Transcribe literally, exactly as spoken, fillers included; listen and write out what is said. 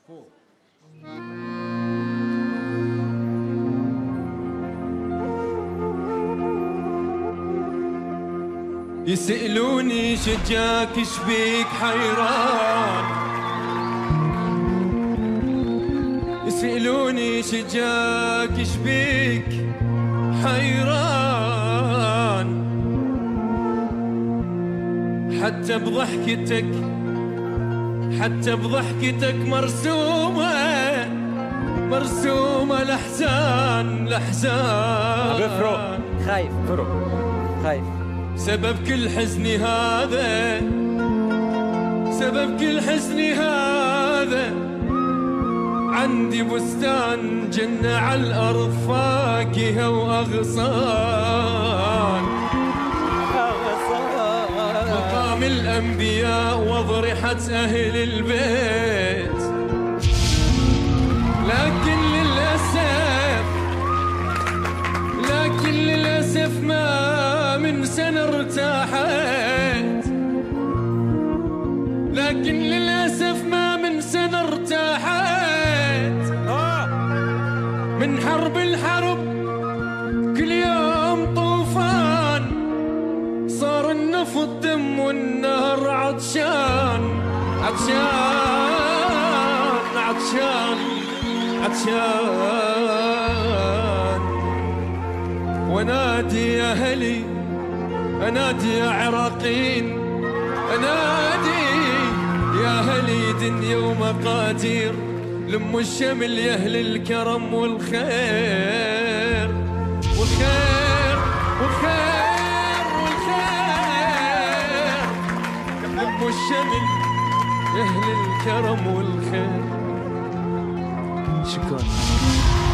فوق. يسألوني شجاك شبيك حيران، يسألوني شجاك شبيك حيران، حتى بضحكتك حتى بضحكتك مرسومة مرسومة الأحزان الأحزان. فرو خايف فرو خايف. سبب كل حزني هذا سبب كل حزني هذا، عندي بستان جنة على الأرض فاكهة وأغصان، مقام الأنبياء وضرحة أهل البيت، لكن للأسف لكن للأسف ما من سنة ارتاحت، لكن للأسف ما من سنة ارتاحت، من حرب الحرب كل يوم طوفان، صار النفط دم والنهر عطشان عطشان عطشان عطشان. ونادي يا هلي أنادي يا عراقين، أنادي يا هلي دنيا ومقادير، لم الشمل يا أهل الكرم والخير والخير والخير والخير، لم الشمل يا أهل الكرم والخير. شكرا.